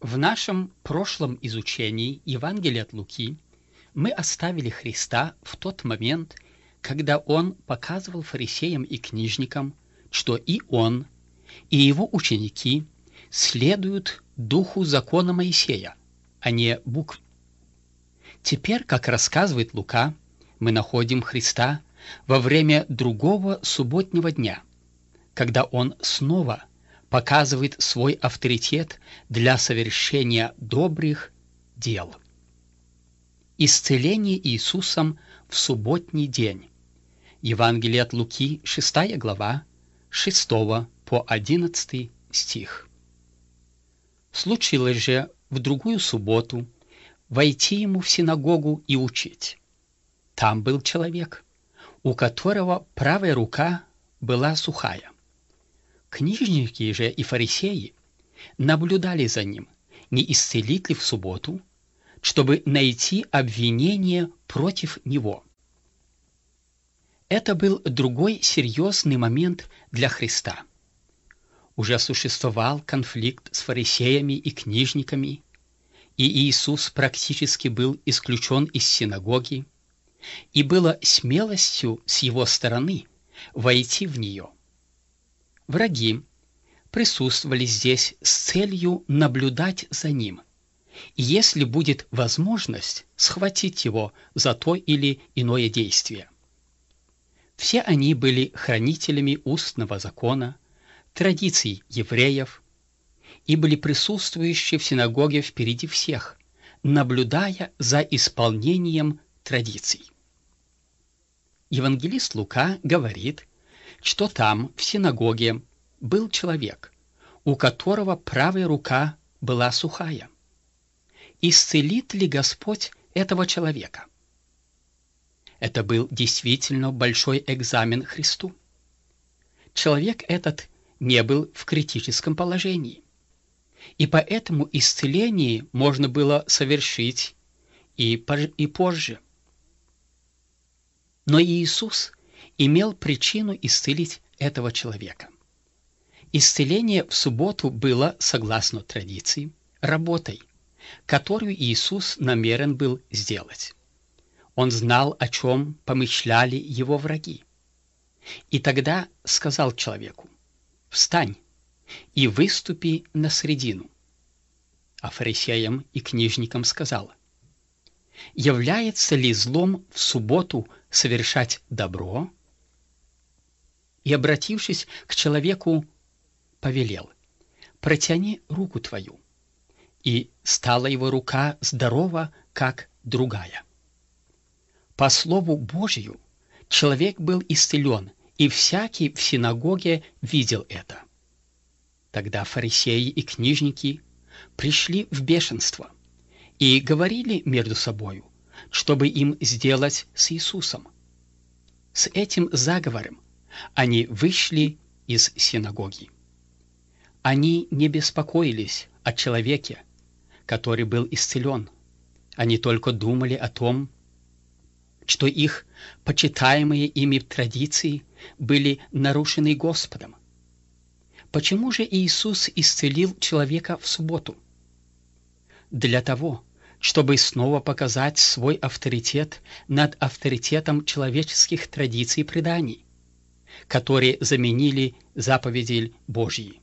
В нашем прошлом изучении Евангелия от Луки мы оставили Христа в тот момент, когда Он показывал фарисеям и книжникам, что и Он, и Его ученики следуют духу закона Моисея, а не букве. Теперь, как рассказывает Лука, мы находим Христа во время другого субботнего дня, когда Он снова показывает свой авторитет для совершения добрых дел. Исцеление Иисусом в субботний день. Евангелие от Луки, 6 глава, 6 по 11 стих. Случилось же в другую субботу войти ему в синагогу и учить. Там был человек, у которого правая рука была сухая. Книжники же и фарисеи наблюдали за ним, не исцелит ли в субботу, чтобы найти обвинение против него. Это был другой серьезный момент для Христа. Уже существовал конфликт с фарисеями и книжниками, и Иисус практически был исключен из синагоги, и было смелостью с его стороны войти в нее. Враги присутствовали здесь с целью наблюдать за ним, и если будет возможность, схватить его за то или иное действие. Все они были хранителями устного закона, традиций евреев, и были присутствующие в синагоге впереди всех, наблюдая за исполнением традиций. Евангелист Лука говорит, что там, в синагоге, был человек, у которого правая рука была сухая. Исцелит ли Господь этого человека? Это был действительно большой экзамен Христу. Человек этот не был в критическом положении, и поэтому исцеление можно было совершить и позже. Но Иисус имел причину исцелить этого человека. Исцеление в субботу было, согласно традиции, работой, которую Иисус намерен был сделать. Он знал, о чем помышляли его враги. И тогда сказал человеку: «Встань и выступи на средину». А фарисеям и книжникам сказал: «Является ли злом в субботу совершать добро?» И, обратившись к человеку, повелел: «Протяни руку твою». И стала его рука здорова, как другая. По слову Божию человек был исцелен, и всякий в синагоге видел это. Тогда фарисеи и книжники пришли в бешенство и говорили между собою, чтобы им сделать с Иисусом. С этим заговором они вышли из синагоги. Они не беспокоились о человеке, который был исцелен. Они только думали о том, что их почитаемые ими традиции были нарушены Господом. Почему же Иисус исцелил человека в субботу? Для того, чтобы снова показать свой авторитет над авторитетом человеческих традиций и преданий, которые заменили заповеди Божьи.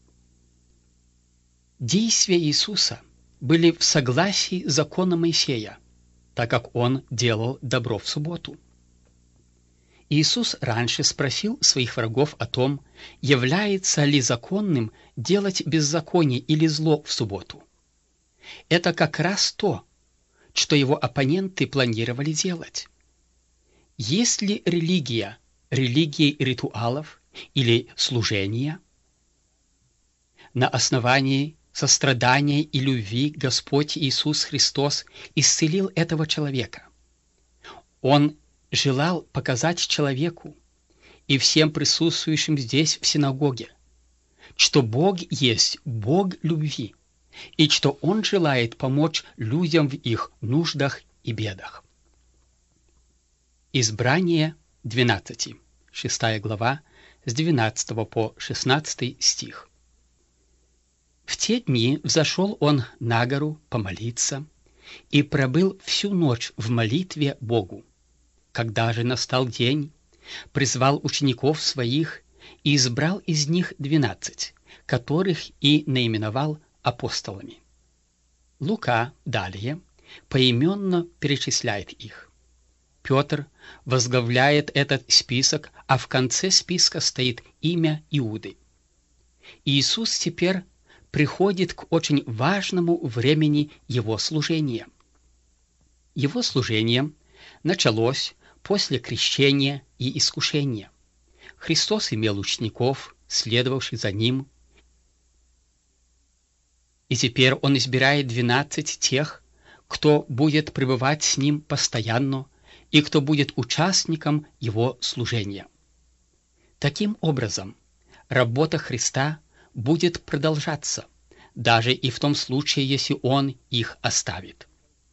Действия Иисуса были в согласии с законом Моисея, так как Он делал добро в субботу. Иисус раньше спросил своих врагов о том, является ли законным делать беззаконие или зло в субботу. Это как раз то, что его оппоненты планировали делать. Есть ли религия религией ритуалов или служения? На основании сострадания и любви Господь Иисус Христос исцелил этого человека. Он желал показать человеку и всем присутствующим здесь в синагоге, что Бог есть Бог любви, и что Он желает помочь людям в их нуждах и бедах. Избрание 12, 6 глава, с 12 по 16 стих. В те дни взошел он на гору помолиться и пробыл всю ночь в молитве Богу. Когда же настал день, призвал учеников своих и избрал из них 12, которых и наименовал апостолами. Лука далее поименно перечисляет их. Петр возглавляет этот список, а в конце списка стоит имя Иуды. Иисус теперь приходит к очень важному времени его служения. Его служение началось после крещения и искушения. Христос имел учеников, следовавших за ним, и теперь он избирает 12 тех, кто будет пребывать с ним постоянно и кто будет участником его служения. Таким образом, работа Христа будет продолжаться, даже и в том случае, если он их оставит.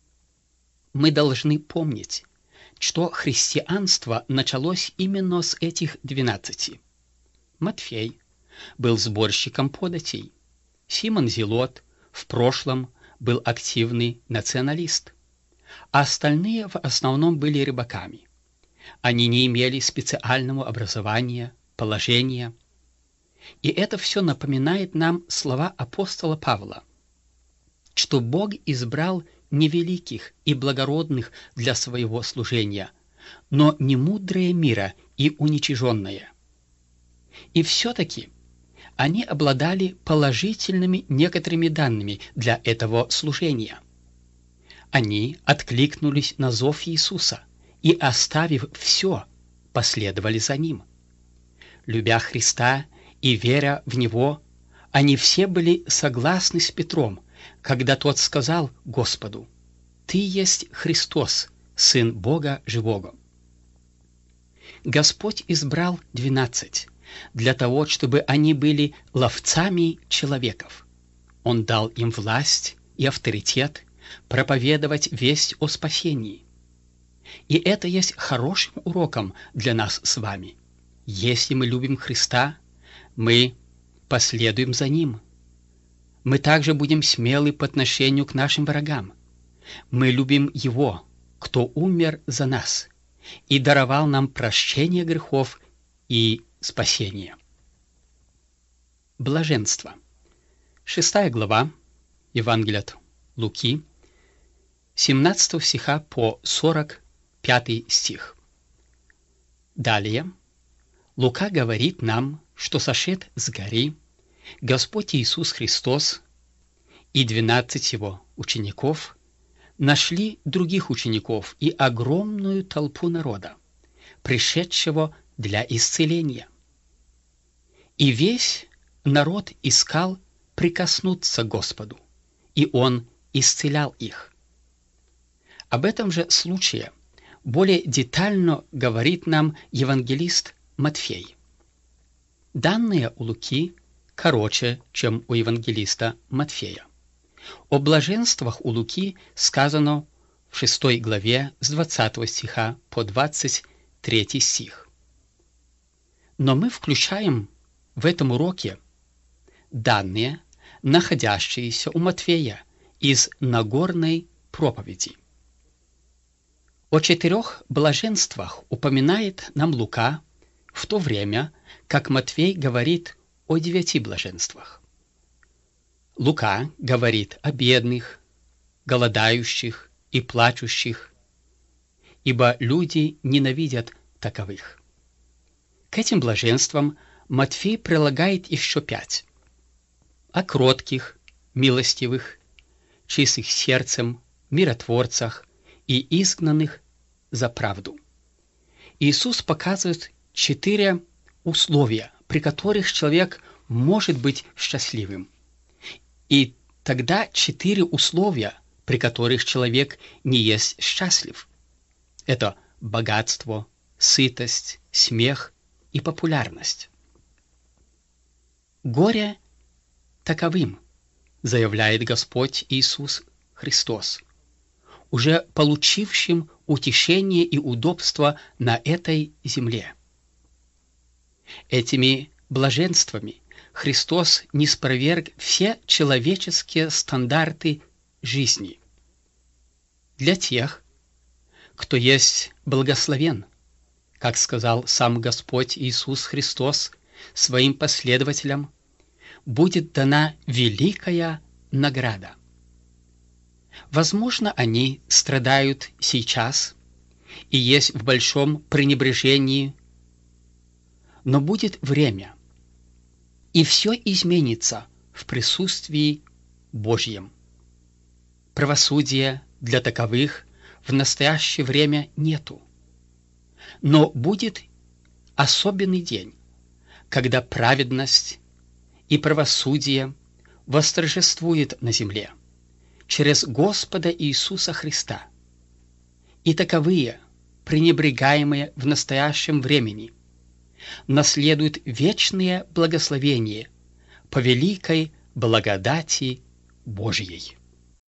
Мы должны помнить, что христианство началось именно с этих 12. Матфей был сборщиком податей. Симон Зелот в прошлом был активный националист, а остальные в основном были рыбаками. Они не имели специального образования, положения. И это все напоминает нам слова апостола Павла, что Бог избрал невеликих и благородных для своего служения, но не мудрые мира и уничиженные. И все-таки они обладали положительными некоторыми данными для этого служения. Они откликнулись на зов Иисуса и, оставив все, последовали за Ним. Любя Христа и веря в Него, они все были согласны с Петром, когда тот сказал Господу: «Ты есть Христос, Сын Бога Живого». Господь избрал 12 для того, чтобы они были ловцами человеков. Он дал им власть и авторитет проповедовать весть о спасении. И это есть хорошим уроком для нас с вами. Если мы любим Христа, мы последуем за Ним. Мы также будем смелы по отношению к нашим врагам. Мы любим Его, кто умер за нас и даровал нам прощение грехов и спасение. Блаженство. 6 глава Евангелия от Луки, 17 стиха по 45 стих. Далее Лука говорит нам, что сошед с горы Господь Иисус Христос и 12 его учеников нашли других учеников и огромную толпу народа, пришедшего для исцеления. И весь народ искал прикоснуться к Господу, и Он исцелял их. Об этом же случае более детально говорит нам евангелист Матфей. Данные у Луки короче, чем у евангелиста Матфея. О блаженствах у Луки сказано в 6 главе с 20 стиха по 23 стих. Но мы включаем в этом уроке данные, находящиеся у Матфея из Нагорной проповеди. О 4 блаженствах упоминает нам Лука, в то время как Матфей говорит о 9 блаженствах. Лука говорит о бедных, голодающих и плачущих, ибо люди ненавидят таковых. К этим блаженствам Матфей прилагает еще 5. О кротких, милостивых, чистых сердцем, миротворцах и изгнанных за правду. Иисус показывает 4 условия, при которых человек может быть счастливым. И тогда 4 условия, при которых человек не есть счастлив. Это богатство, сытость, смех и популярность. Горе таковым, заявляет Господь Иисус Христос, уже получившим утешение и удобство на этой земле. Этими блаженствами Христос ниспровергл все человеческие стандарты жизни. Для тех, кто есть благословен, как сказал сам Господь Иисус Христос своим последователям, будет дана великая награда. Возможно, они страдают сейчас и есть в большом пренебрежении, но будет время, и все изменится в присутствии Божьем. Правосудия для таковых в настоящее время нету. Но будет особенный день, когда праведность и правосудие восторжествует на земле через Господа Иисуса Христа. И таковые, пренебрегаемые в настоящем времени, наследуют вечное благословение по великой благодати Божьей.